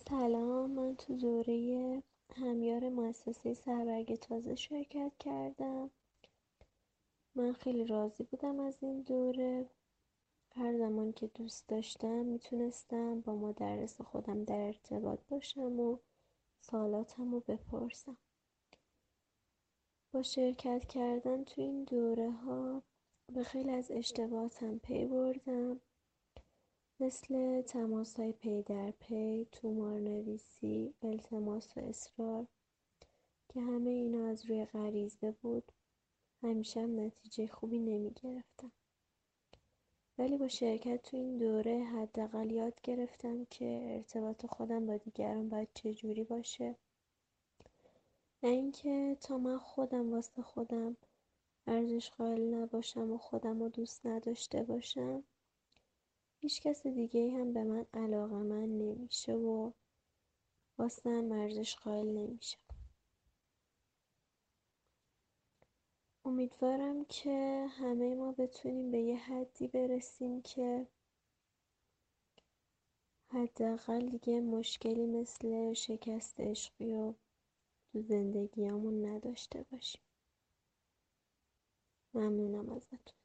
سلام، من تو دوره همیار مؤسسه سربرگ تازه شرکت کردم. من خیلی راضی بودم از این دوره. هر زمان که دوست داشتم میتونستم با مدرس خودم در ارتباط باشم و سوالاتم رو بپرسم. با شرکت کردن تو این دوره ها به خیلی از اشتباهاتم پی بردم، مثل تماس‌های پی در پی، تومارنویسی، التماس و اصرار که همه اینا از روی غریزه بود. همیشه هم نتیجه خوبی نمی گرفتم. ولی با شرکت تو این دوره حداقل یاد گرفتم که ارتباط خودم با دیگران باید چجوری باشه. نه اینکه تا من خودم واسه خودم ارزش قائل نباشم و خودم رو دوست نداشته باشم، هیچ کس دیگه هم به من علاقه‌مند نمیشه و واسم ارزش قائل نمیشه. امیدوارم که همه ما بتونیم به یه حدی برسیم که حداقل دیگه مشکلی مثل شکست عشقی رو تو زندگیامون نداشته باشیم. ممنونم ازتون.